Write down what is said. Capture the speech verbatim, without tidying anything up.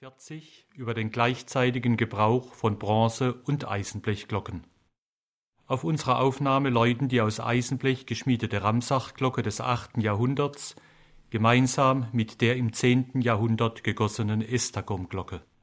vierzig über den gleichzeitigen Gebrauch von Bronze- und Eisenblechglocken. Auf unserer Aufnahme läuten die aus Eisenblech geschmiedete Ramsachglocke des achten Jahrhunderts gemeinsam mit der im zehnten Jahrhundert gegossenen Esztergomglocke.